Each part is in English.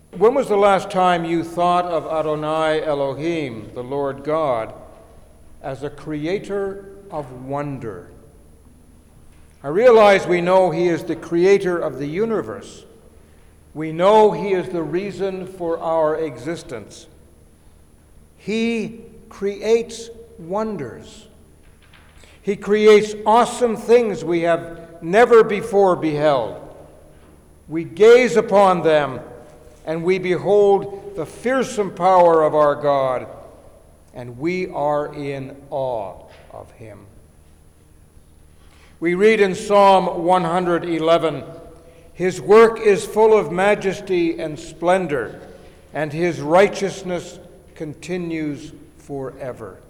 When was the last time you thought of Adonai Elohim, the Lord God, as a creator of wonder? I realize we know he is the creator of the universe. We know he is the reason for our existence. He creates wonders. He creates awesome things we have never before beheld. We gaze upon them and we behold the fearsome power of our God, and we are in awe of him. We read in Psalm 111, "His work is full of majesty and splendor, and his righteousness continues forever."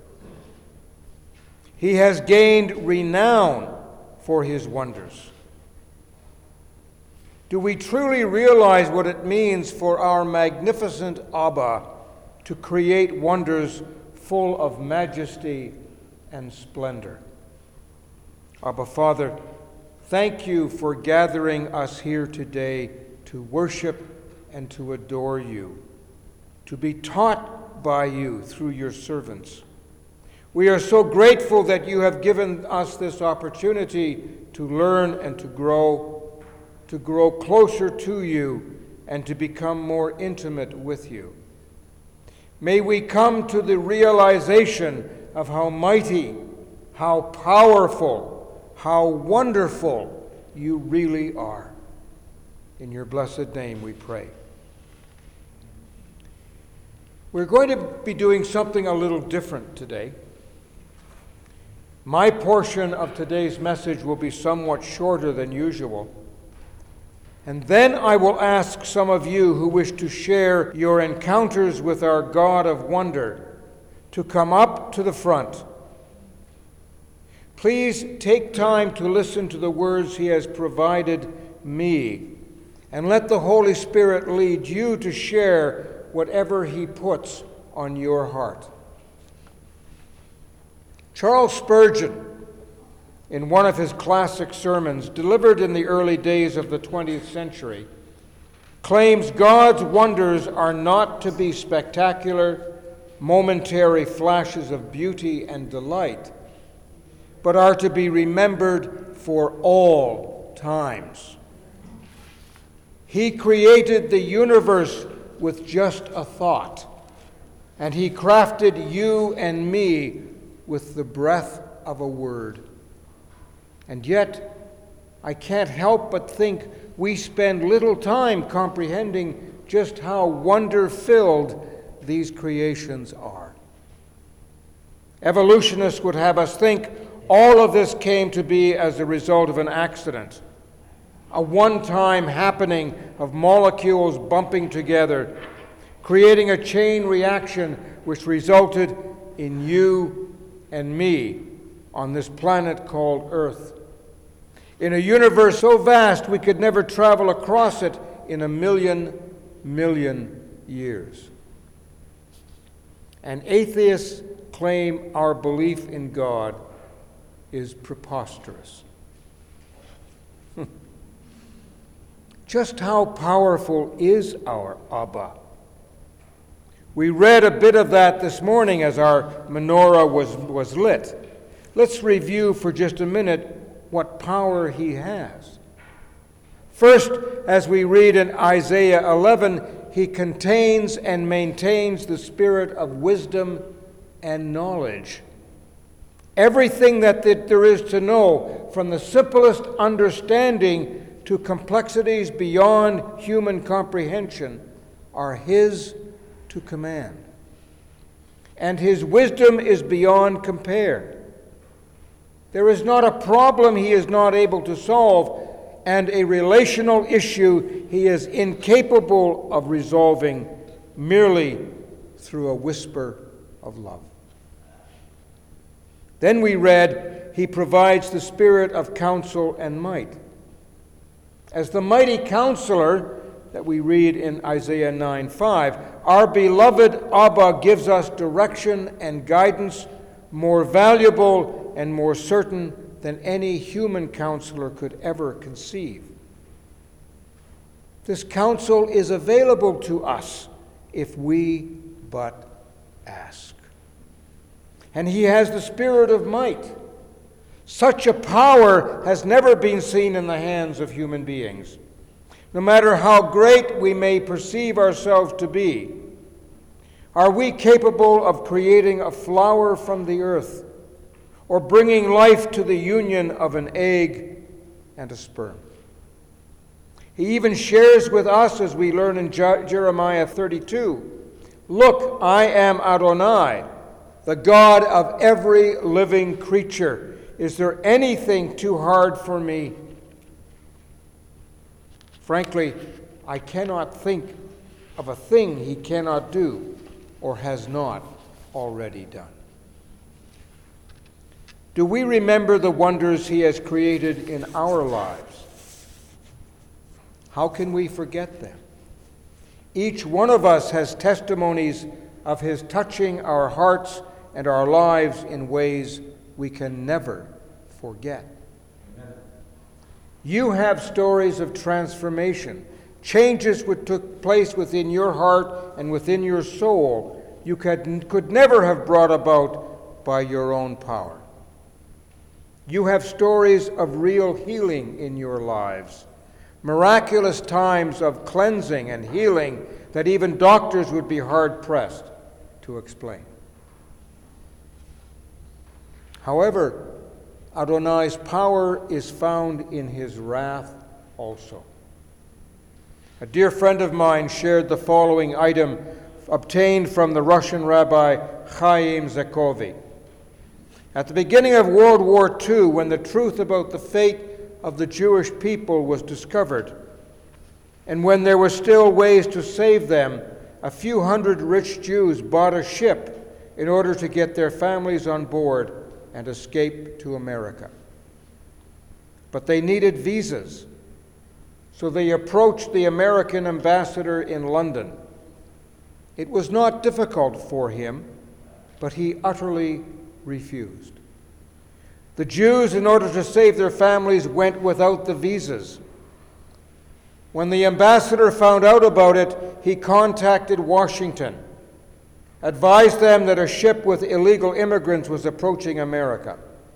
He has gained renown for his wonders. Do we truly realize what it means for our magnificent Abba to create wonders full of majesty and splendor? Abba, Father, thank you for gathering us here today to worship and to adore you, to be taught by you through your servants. We are so grateful that you have given us this opportunity to learn and to grow closer to you, and to become more intimate with you. May we come to the realization of how mighty, how powerful, how wonderful you really are. In your blessed name we pray. We're going to be doing something a little different today. My portion of today's message will be somewhat shorter than usual. And then I will ask some of you who wish to share your encounters with our God of wonder to come up to the front. Please take time to listen to the words he has provided me, and let the Holy Spirit lead you to share whatever he puts on your heart. Charles Spurgeon, in one of his classic sermons, delivered in the early days of the 20th century, claims God's wonders are not to be spectacular, momentary flashes of beauty and delight, but are to be remembered for all times. He created the universe with just a thought, and he crafted you and me with the breath of a word. And yet, I can't help but think we spend little time comprehending just how wonder-filled these creations are. Evolutionists would have us think all of this came to be as a result of an accident, a one-time happening of molecules bumping together, creating a chain reaction which resulted in you and me on this planet called Earth, in a universe so vast we could never travel across it in a million years. And atheists claim our belief in God is preposterous. Just how powerful is our Abba? We read a bit of that this morning as our menorah was lit. Let's review for just a minute what power he has. First, as we read in Isaiah 11, he contains and maintains the spirit of wisdom and knowledge. Everything that there is to know, from the simplest understanding to complexities beyond human comprehension, are his to command. And his wisdom is beyond compare. There is not a problem he is not able to solve, and a relational issue he is incapable of resolving merely through a whisper of love. Then we read, he provides the spirit of counsel and might. As the mighty counselor that we read in Isaiah 9:5, our beloved Abba gives us direction and guidance more valuable and more certain than any human counselor could ever conceive. This counsel is available to us if we but ask. And he has the spirit of might. Such a power has never been seen in the hands of human beings. No matter how great we may perceive ourselves to be, are we capable of creating a flower from the earth or bringing life to the union of an egg and a sperm? He even shares with us, as we learn in Jeremiah 32, "Look, I am Adonai, the God of every living creature. Is there anything too hard for me?" Frankly, I cannot think of a thing he cannot do or has not already done. Do we remember the wonders he has created in our lives? How can we forget them? Each one of us has testimonies of his touching our hearts and our lives in ways we can never forget. Amen. You have stories of transformation, changes which took place within your heart and within your soul you could never have brought about by your own power. You have stories of real healing in your lives, miraculous times of cleansing and healing that even doctors would be hard-pressed to explain. However, Adonai's power is found in his wrath also. A dear friend of mine shared the following item obtained from the Russian Rabbi Chaim Zekovi. At the beginning of World War II, when the truth about the fate of the Jewish people was discovered, and when there were still ways to save them, a few hundred rich Jews bought a ship in order to get their families on board and escape to America. But they needed visas, so they approached the American ambassador in London. It was not difficult for him, but he utterly refused. The Jews, in order to save their families, went without the visas. When the ambassador found out about it, he contacted Washington, advised them that a ship with illegal immigrants was approaching America.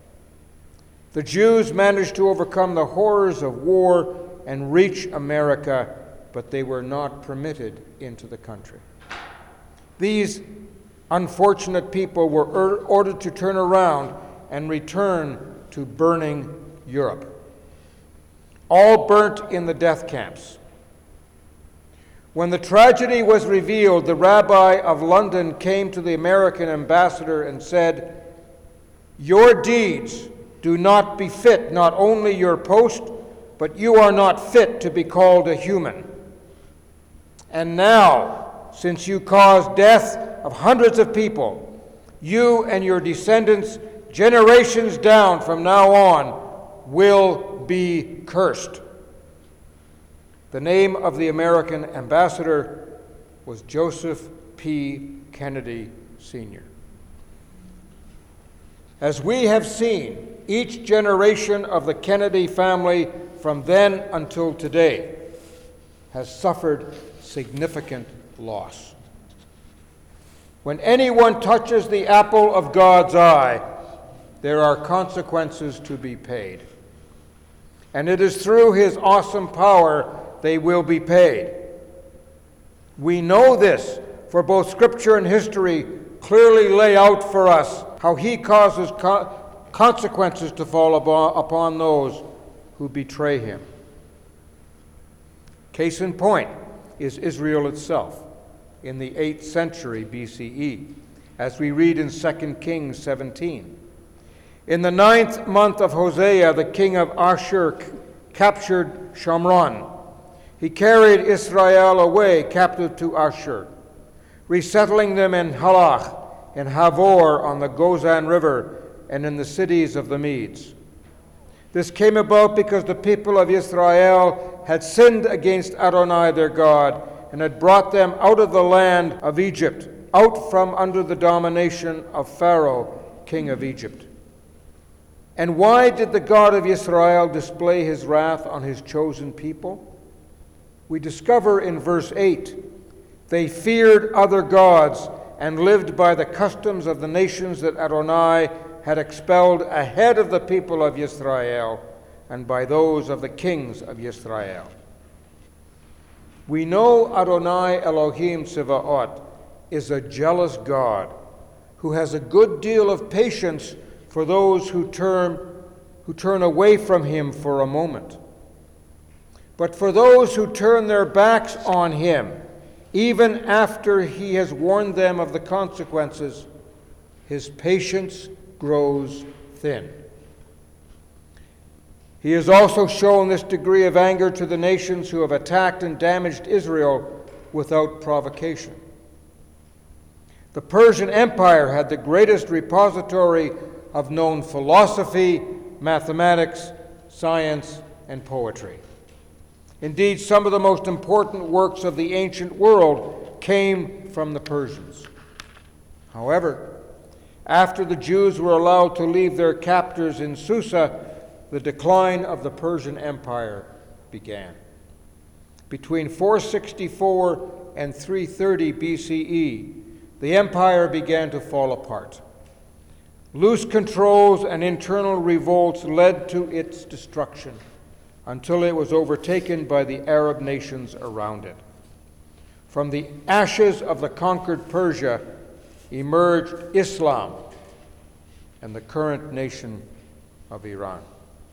The Jews managed to overcome the horrors of war and reach America, but they were not permitted into the country. These unfortunate people were ordered to turn around and return to burning Europe. All burnt in the death camps. When the tragedy was revealed, the rabbi of London came to the American ambassador and said, "Your deeds do not befit not only your post, but you are not fit to be called a human. And now, since you caused death of hundreds of people, you and your descendants, generations down from now on, will be cursed." The name of the American ambassador was Joseph P. Kennedy, Sr. As we have seen, each generation of the Kennedy family from then until today has suffered significant loss. When anyone touches the apple of God's eye, there are consequences to be paid. And it is through his awesome power they will be paid. We know this, for both Scripture and history clearly lay out for us how he causes consequences to fall upon those who betray him. Case in point is Israel itself in the 8th century BCE, as we read in 2 Kings 17. In the 9th month of Hosea, the king of Ashur captured Shomron. He carried Israel away captive to Ashur, resettling them in Halach, in Havor on the Gozan River, and in the cities of the Medes. This came about because the people of Israel had sinned against Adonai their God and had brought them out of the land of Egypt, out from under the domination of Pharaoh, king of Egypt. And why did the God of Israel display his wrath on his chosen people? We discover in verse 8, they feared other gods and lived by the customs of the nations that Adonai had expelled ahead of the people of Yisrael and by those of the kings of Yisrael. We know Adonai Elohim Tsevaot is a jealous God who has a good deal of patience for those who turn away from him for a moment. But for those who turn their backs on him, even after he has warned them of the consequences, his patience grows thin. He has also shown this degree of anger to the nations who have attacked and damaged Israel without provocation. The Persian Empire had the greatest repository of known philosophy, mathematics, science, and poetry. Indeed, some of the most important works of the ancient world came from the Persians. However, after the Jews were allowed to leave their captors in Susa, the decline of the Persian Empire began. Between 464 and 330 BCE, the empire began to fall apart. Loose controls and internal revolts led to its destruction until it was overtaken by the Arab nations around it. From the ashes of the conquered Persia emerged Islam and the current nation of Iran.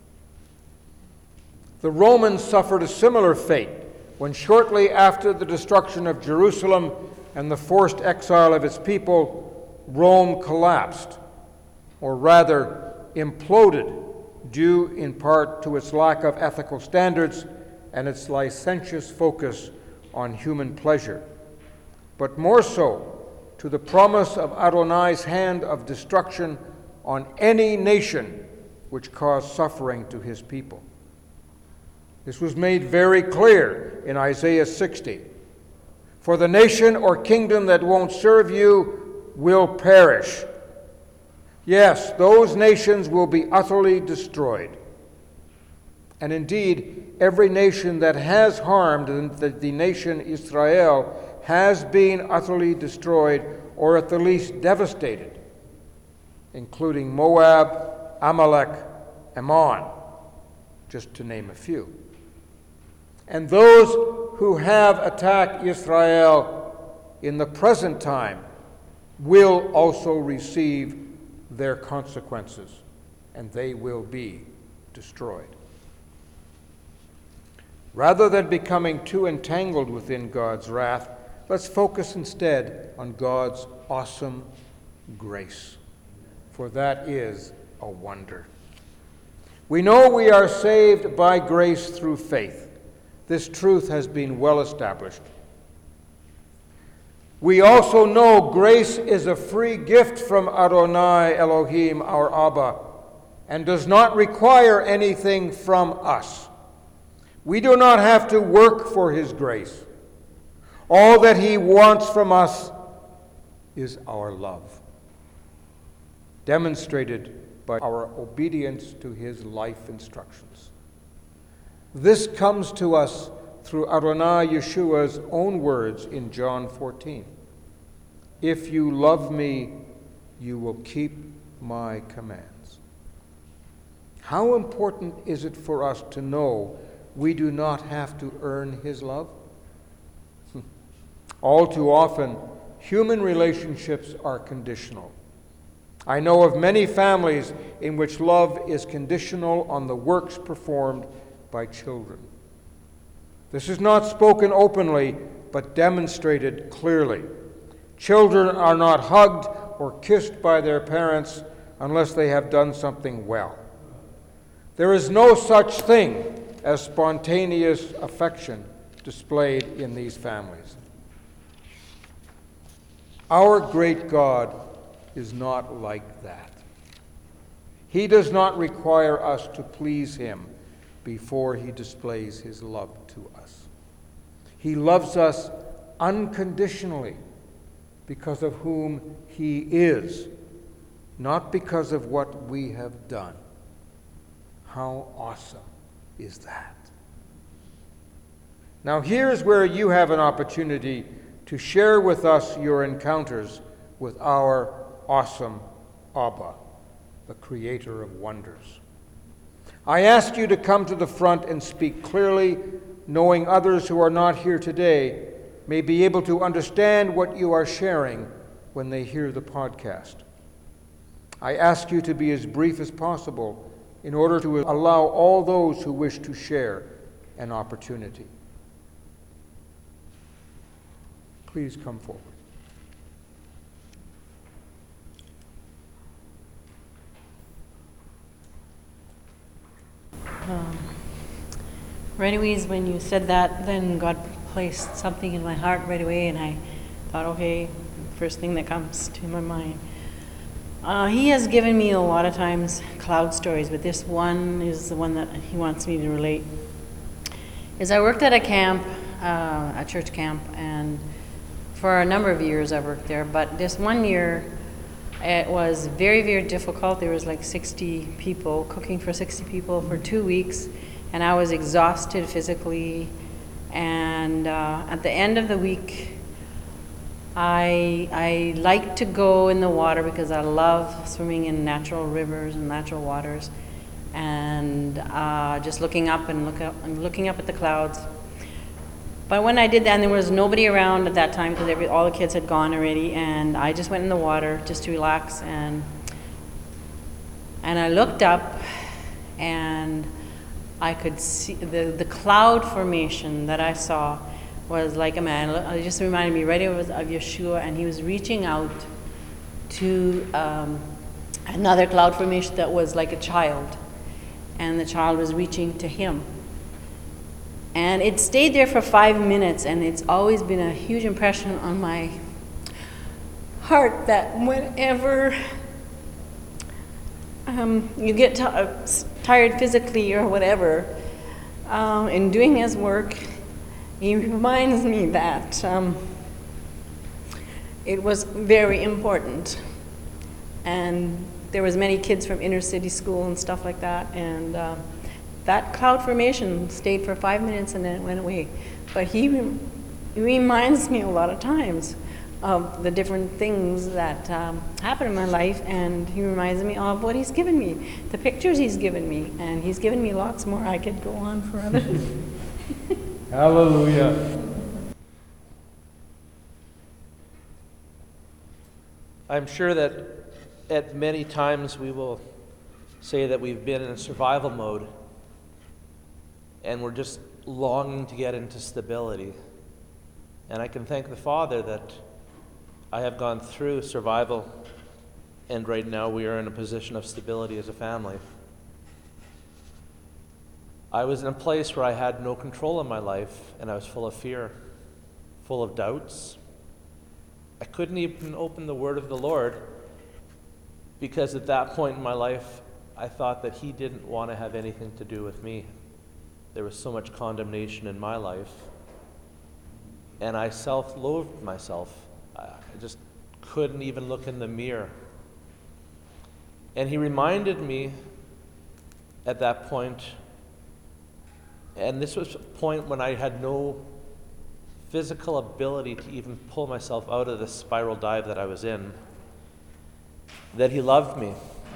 The Romans suffered a similar fate when shortly after the destruction of Jerusalem and the forced exile of its people, Rome collapsed, or rather imploded, due in part to its lack of ethical standards and its licentious focus on human pleasure, but more so to the promise of Adonai's hand of destruction on any nation which caused suffering to his people. This was made very clear in Isaiah 60. For the nation or kingdom that won't serve you will perish. Yes, those nations will be utterly destroyed. And indeed, every nation that has harmed the nation Israel has been utterly destroyed, or at the least devastated, including Moab, Amalek, Ammon, just to name a few. And those who have attacked Israel in the present time will also receive their consequences, and they will be destroyed. Rather than becoming too entangled within God's wrath, let's focus instead on God's awesome grace, for that is a wonder. We know we are saved by grace through faith. This truth has been well established. We also know grace is a free gift from Adonai Elohim, our Abba, and does not require anything from us. We do not have to work for his grace. All that he wants from us is our love, demonstrated by our obedience to his life instructions. This comes to us through Adonai Yeshua's own words in John 14. If you love me, you will keep my commands. How important is it for us to know we do not have to earn his love? All too often, human relationships are conditional. I know of many families in which love is conditional on the works performed by children. This is not spoken openly, but demonstrated clearly. Children are not hugged or kissed by their parents unless they have done something well. There is no such thing as spontaneous affection displayed in these families. Our great God is not like that. He does not require us to please him before he displays his love to us. He loves us unconditionally because of whom he is, not because of what we have done. How awesome is that? Now, here's where you have an opportunity to share with us your encounters with our awesome Abba, the Creator of wonders. I ask you to come to the front and speak clearly, knowing others who are not here today may be able to understand what you are sharing when they hear the podcast. I ask you to be as brief as possible in order to allow all those who wish to share an opportunity. Please come forward. Right away, when you said that, then God placed something in my heart right away, and I thought, okay, first thing that comes to my mind. He has given me a lot of times cloud stories, but this one is the one that he wants me to relate. Is I worked at a camp, a church camp, and for a number of years I worked there, but this one year it was very, very difficult. There was like 60 people, cooking for 60 people for 2 weeks, and I was exhausted physically. And at the end of the week, I like to go in the water because I love swimming in natural rivers and natural waters, and just looking up and looking up at the clouds. But when I did that, and there was nobody around at that time because all the kids had gone already, and I just went in the water just to relax, and I looked up, and I could see the cloud formation that I saw was like a man. It just reminded me right of Yeshua, and he was reaching out to another cloud formation that was like a child, and the child was reaching to him. And it stayed there for 5 minutes, and it's always been a huge impression on my heart that whenever you get tired physically or whatever, in doing his work, he reminds me that it was very important. And there was many kids from inner city school and stuff like that, and that cloud formation stayed for 5 minutes and then it went away. But he reminds me a lot of times of the different things that happen in my life, and he reminds me of what he's given me, the pictures he's given me, and he's given me lots more. I could go on forever. Hallelujah. I'm sure that at many times we will say that we've been in survival mode and we're just longing to get into stability. And I can thank the Father that I have gone through survival, and right now we are in a position of stability as a family. I was in a place where I had no control in my life, and I was full of fear, full of doubts. I couldn't even open the Word of the Lord because at that point in my life, I thought that He didn't want to have anything to do with me. There was so much condemnation in my life, and I self-loathed myself. I just couldn't even look in the mirror. And He reminded me at that point, and this was a point when I had no physical ability to even pull myself out of the spiral dive that I was in, that He loved me.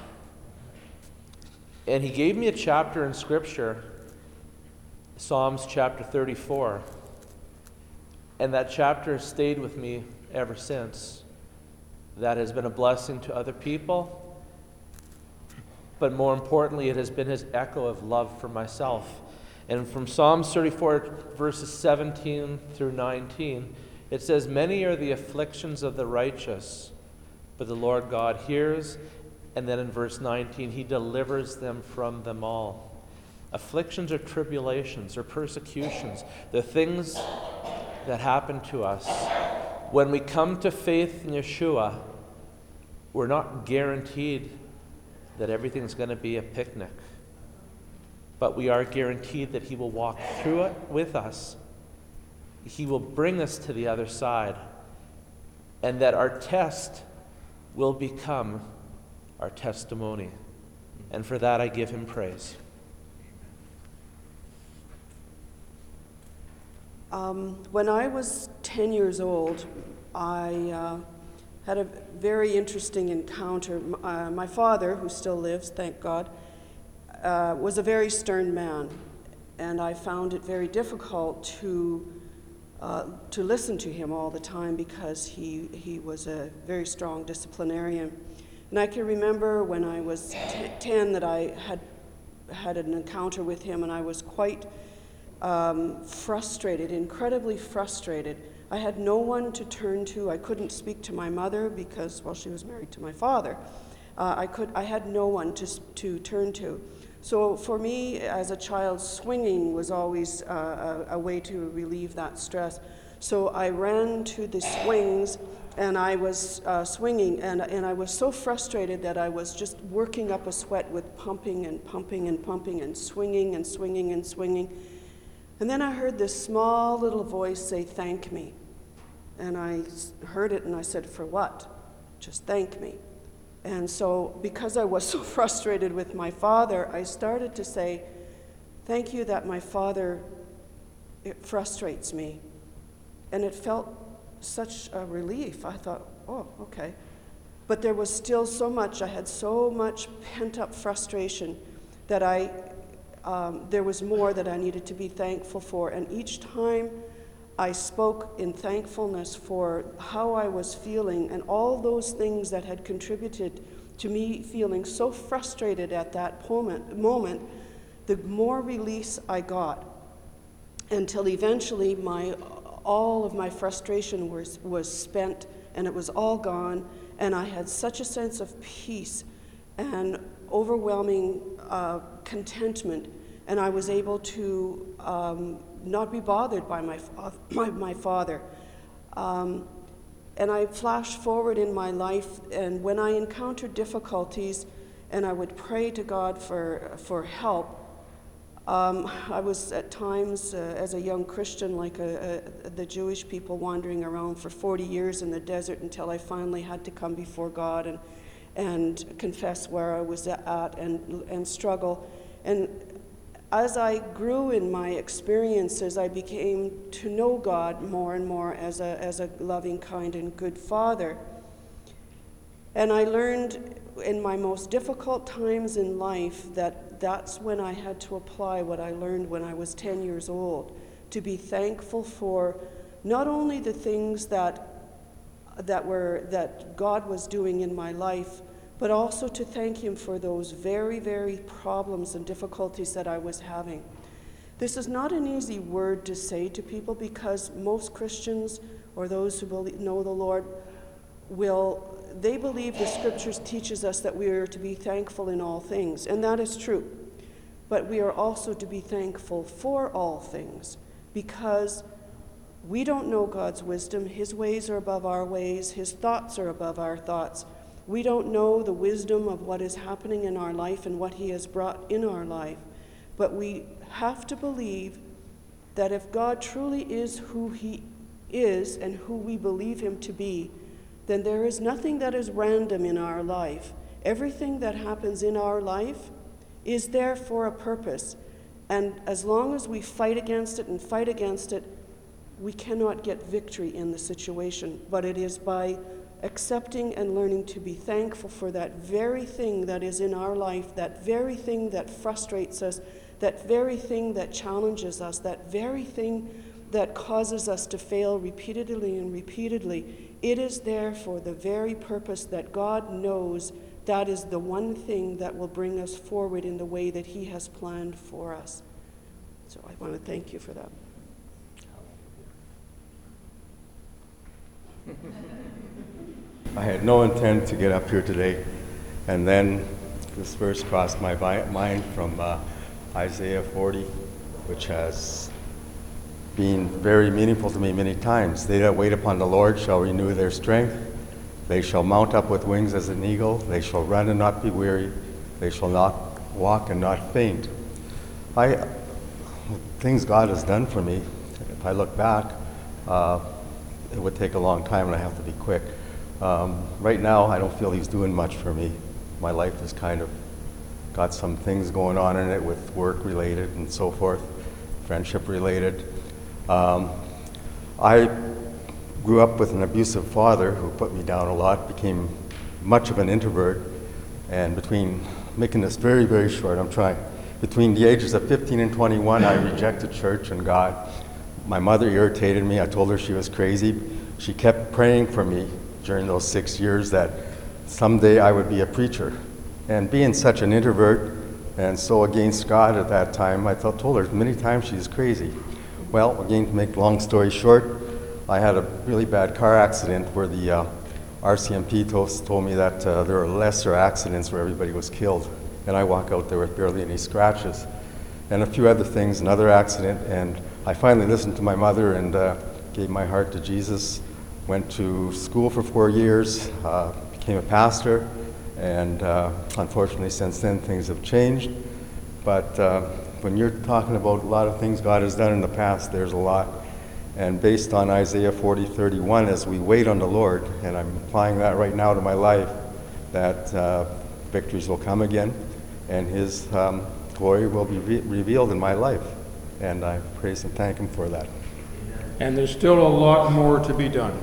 And He gave me a chapter in Scripture, Psalms chapter 34. And that chapter stayed with me ever since. That has been a blessing to other people, but more importantly, it has been His echo of love for myself. And from Psalms 34, verses 17 through 19, it says, "Many are the afflictions of the righteous, but the Lord God hears." And then in verse 19, He delivers them from them all. Afflictions or tribulations or persecutions, the things that happen to us. When we come to faith in Yeshua, we're not guaranteed that everything's going to be a picnic. But we are guaranteed that He will walk through it with us. He will bring us to the other side. And that our test will become our testimony. And for that I give Him praise. When I was 10 years old, I had a very interesting encounter. My father, who still lives, thank God, was a very stern man, and I found it very difficult to listen to him all the time because he was a very strong disciplinarian. And I can remember when I was 10 that I had an encounter with him, and I was quite frustrated, incredibly frustrated. I had no one to turn to. I couldn't speak to my mother because, well, she was married to my father. I had no one to turn to. So for me, as a child, swinging was always a way to relieve that stress. So I ran to the swings, and I was swinging, and I was so frustrated that I was just working up a sweat with pumping and pumping and pumping and swinging and swinging and swinging. And then I heard this small little voice say, "Thank me." And I heard it, and I said, "For what?" "Just thank me." And so because I was so frustrated with my father, I started to say, "Thank you that my father, it frustrates me." And it felt such a relief. I thought, oh, okay. But there was still so much, I had so much pent-up frustration that there was more that I needed to be thankful for. And each time I spoke in thankfulness for how I was feeling and all those things that had contributed to me feeling so frustrated at that moment, the more release I got, until eventually all of my frustration was spent, and it was all gone, and I had such a sense of peace and overwhelming contentment, and I was able to not be bothered by my father. And I flashed forward in my life, and when I encountered difficulties and I would pray to God for help, I was at times, as a young Christian, like the Jewish people, wandering around for 40 years in the desert until I finally had to come before God and confess where I was at and struggle. And as I grew in my experiences, I became to know God more and more as a loving, kind, and good Father. And I learned in my most difficult times in life that's when I had to apply what I learned when I was 10 years old, to be thankful for not only the things that God was doing in my life, but also to thank Him for those very, very problems and difficulties that I was having. This is not an easy word to say to people, because most Christians, or those who know the Lord, they believe the Scriptures teaches us that we are to be thankful in all things, and that is true. But we are also to be thankful for all things, because we don't know God's wisdom. His ways are above our ways. His thoughts are above our thoughts. We don't know the wisdom of what is happening in our life and what He has brought in our life. But we have to believe that if God truly is who He is and who we believe Him to be, then there is nothing that is random in our life. Everything that happens in our life is there for a purpose. And as long as we fight against it, we cannot get victory in the situation. But it is by accepting and learning to be thankful for that very thing that is in our life, that very thing that frustrates us, that very thing that challenges us, that very thing that causes us to fail repeatedly and repeatedly. It is there for the very purpose that God knows that is the one thing that will bring us forward in the way that He has planned for us. So I want to thank you for that. I had no intent to get up here today, and then this verse crossed my mind from Isaiah 40, which has been very meaningful to me many times. They that wait upon the Lord shall renew their strength. They shall mount up with wings as an eagle. They shall run and not be weary. They shall not walk and not faint. Things God has done for me, if I look back, it would take a long time and I have to be quick. Right now, I don't feel He's doing much for me. My life has kind of got some things going on in it with work related and so forth, friendship related. I grew up with an abusive father who put me down a lot, became much of an introvert, and making this very, very short, I'm trying, between the ages of 15 and 21, I rejected church and God. My mother irritated me. I told her she was crazy. She kept praying for me during those 6 years that someday I would be a preacher. And being such an introvert and so against God at that time, I told her many times she's crazy. Well, again, to make long story short, I had a really bad car accident where the RCMP told me that there were lesser accidents where everybody was killed. And I walk out there with barely any scratches. And a few other things, another accident, and I finally listened to my mother and gave my heart to Jesus. Went to school for 4 years, became a pastor, and unfortunately since then things have changed. But when you're talking about a lot of things God has done in the past, there's a lot. And based on Isaiah 40:31, as we wait on the Lord, and I'm applying that right now to my life, that victories will come again, and His glory will be revealed in my life. And I praise and thank Him for that. And there's still a lot more to be done.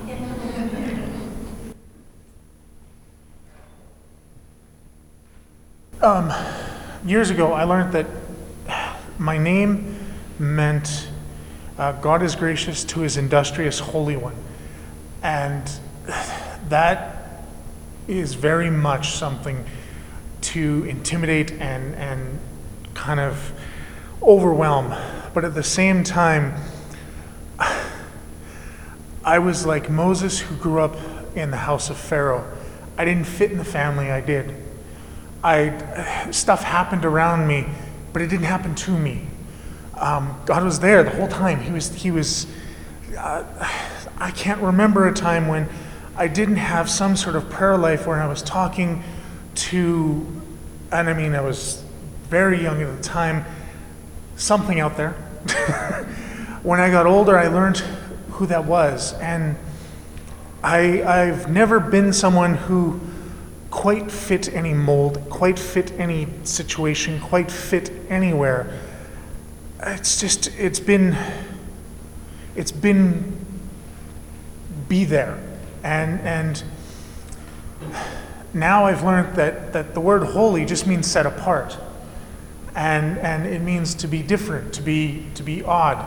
Years ago, I learned that my name meant God is gracious to His industrious Holy One. And that is very much something to intimidate and kind of overwhelm. But at the same time, I was like Moses, who grew up in the house of Pharaoh. I didn't fit in the family I did. Stuff happened around me, but it didn't happen to me. God was there the whole time. He was. I can't remember a time when I didn't have some sort of prayer life where I was talking to, and I mean, I was very young at the time, something out there. When I got older, I learned who that was, and I've never been someone who quite fit any mold, quite fit any situation, quite fit anywhere. It's been be there. And now I've learned that the word holy just means set apart. And it means to be different, to be odd.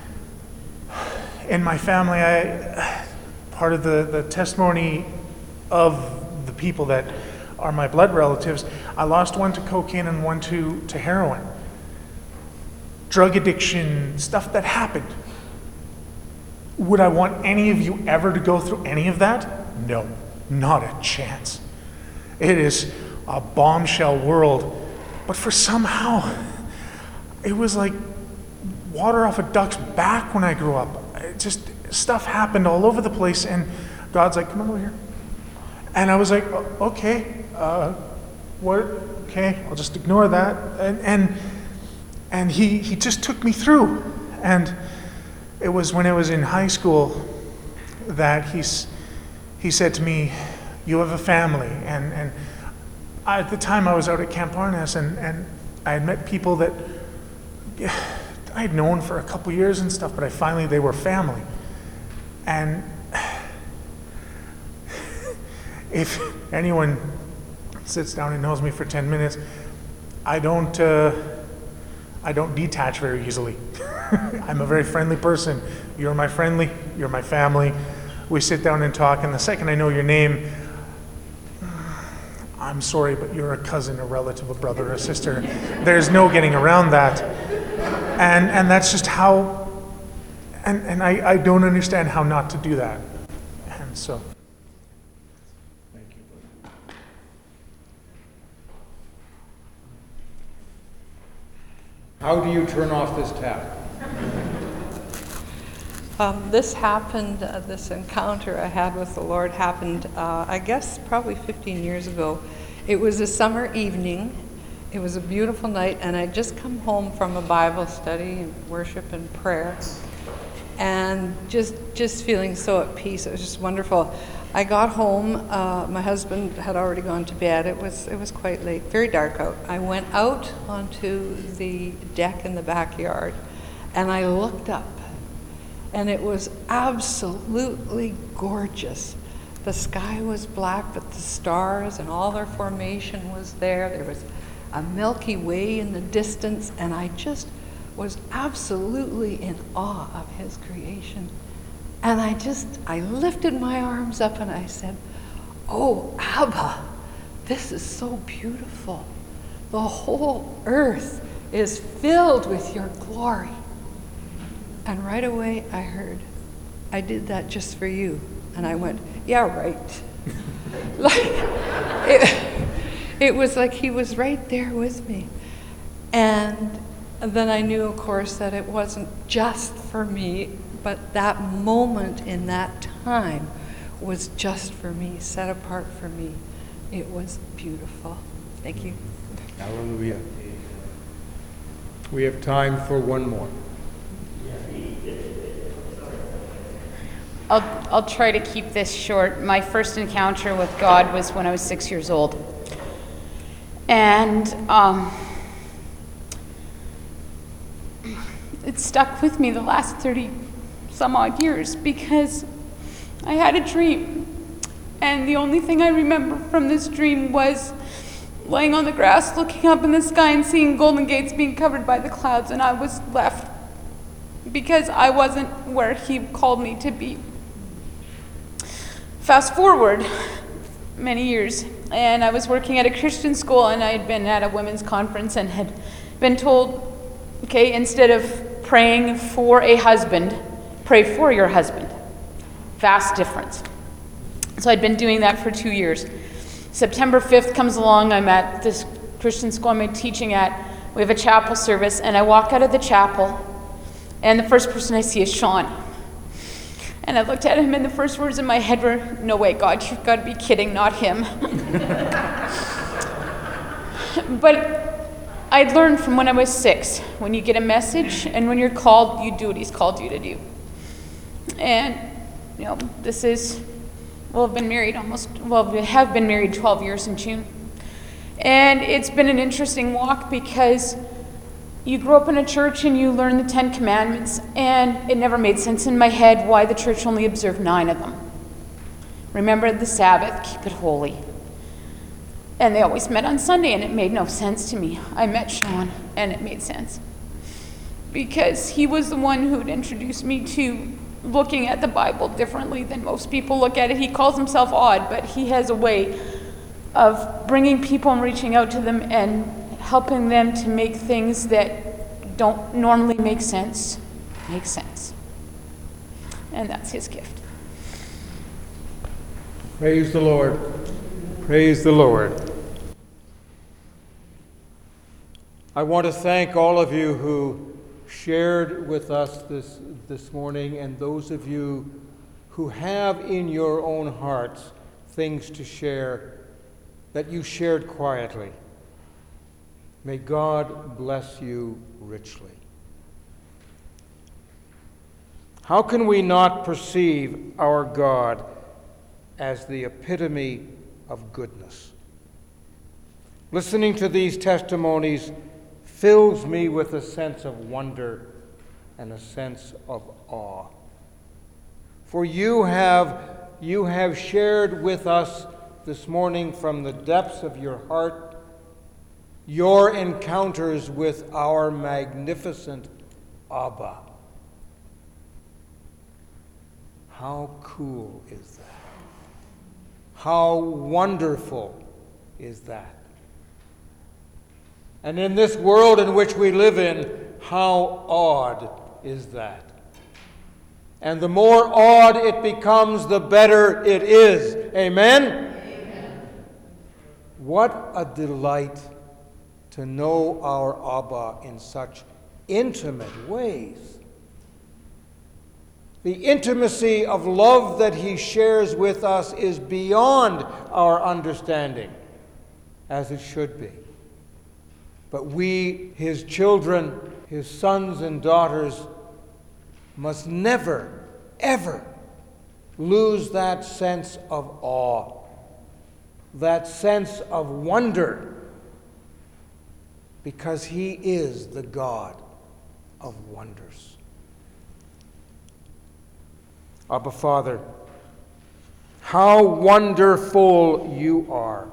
In my family, part of the testimony of the people that are my blood relatives, I lost one to cocaine and one to heroin. Drug addiction, stuff that happened. Would I want any of you ever to go through any of that? No, not a chance. It is a bombshell world. But for somehow, it was like water off a duck's back when I grew up. Stuff happened all over the place, and God's like, come over here. And I was like, okay, what? Okay, I'll just ignore that. And he just took me through. And it was when I was in high school that he said to me, you have a family. And at the time I was out at Camp Arness, and I had met people that I had known for a couple years and stuff, but they were family. And if anyone sits down and knows me for 10 minutes, I don't detach very easily. I'm a very friendly person. You're my friendly, you're my family. We sit down and talk, and the second I know your name, I'm sorry, but you're a cousin, a relative, a brother, a sister. There's no getting around that. And that's just how, and I don't understand how not to do that. And so. Thank you. How do you turn off this tap? This happened, this encounter I had with the Lord happened, I guess, probably 15 years ago. It was a summer evening. It was a beautiful night, and I'd just come home from a Bible study and worship and prayer, and just feeling so at peace. It was just wonderful. I got home. My husband had already gone to bed. It was quite late, very dark out. I went out onto the deck in the backyard, and I looked up. and it was absolutely gorgeous. The sky was black, but the stars and all their formation was there. There was a Milky Way in the distance, and I just was absolutely in awe of his creation. And I lifted my arms up and I said, "Oh, Abba, this is so beautiful. The whole earth is filled with your glory." And right away I heard, "I did that just for you." And I went, "Yeah, right." It was like he was right there with me. And then I knew, of course, that it wasn't just for me, but that moment in that time was just for me, set apart for me. It was beautiful. Thank you. Hallelujah. We have time for one more. I'll try to keep this short. My first encounter with God was when I was 6 years old. And it stuck with me the last 30 some odd years because I had a dream. And the only thing I remember from this dream was laying on the grass, looking up in the sky and seeing Golden Gates being covered by the clouds, and I was left because I wasn't where he called me to be. Fast forward many years, and I was working at a Christian school, and I had been at a women's conference and had been told, okay, instead of praying for a husband, pray for your husband. Vast difference. So I'd been doing that for 2 years. September 5th comes along, I'm at this Christian school I'm teaching at. We have a chapel service, and I walk out of the chapel, and the first person I see is Sean. And I looked at him, and the first words in my head were, "No way, God, you've got to be kidding, not him." But I'd learned from when I was 6, when you get a message and when you're called, you do what he's called you to do. And, you know, this is, we have been married 12 years in June. And it's been an interesting walk because you grow up in a church and you learn the 10 Commandments, and it never made sense in my head why the church only observed 9 of them. Remember the Sabbath, keep it holy. And they always met on Sunday, and it made no sense to me. I met Sean, and it made sense. Because he was the one who'd introduced me to looking at the Bible differently than most people look at it. He calls himself odd, but he has a way of bringing people and reaching out to them and helping them to make things that don't normally make sense. And that's his gift. Praise the Lord. Praise the Lord. I want to thank all of you who shared with us this morning, and those of you who have in your own hearts things to share that you shared quietly. May God bless you richly. How can we not perceive our God as the epitome of goodness? Listening to these testimonies fills me with a sense of wonder and a sense of awe. For you have shared with us this morning from the depths of your heart your encounters with our magnificent Abba. How cool is that? How wonderful is that? And in this world in which we live in, how odd is that? And the more odd it becomes, the better it is. Amen? Amen. What a delight to know our Abba in such intimate ways. The intimacy of love that he shares with us is beyond our understanding, as it should be. But we, his children, his sons and daughters, must never, ever lose that sense of awe, that sense of wonder, because he is the God of wonders. Abba Father, how wonderful you are.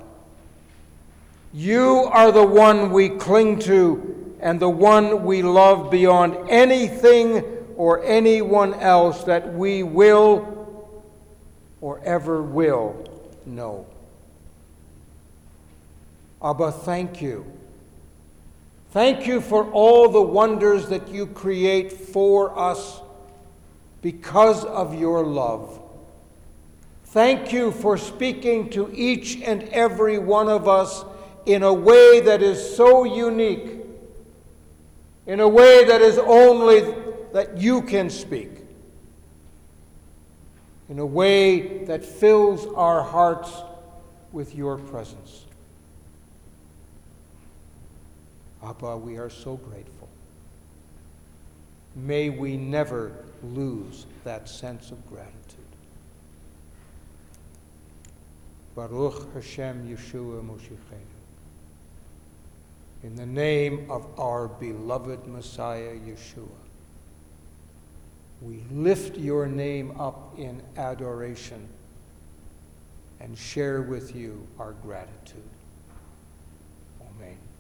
You are the one we cling to and the one we love beyond anything or anyone else that we will or ever will know. Abba, thank you. Thank you for all the wonders that you create for us because of your love. Thank you for speaking to each and every one of us in a way that is so unique, in a way that is only that you can speak, in a way that fills our hearts with your presence. Abba, we are so grateful. May we never lose that sense of gratitude. Baruch Hashem Yeshua Moshiachenu. In the name of our beloved Messiah Yeshua, we lift your name up in adoration and share with you our gratitude. Amen.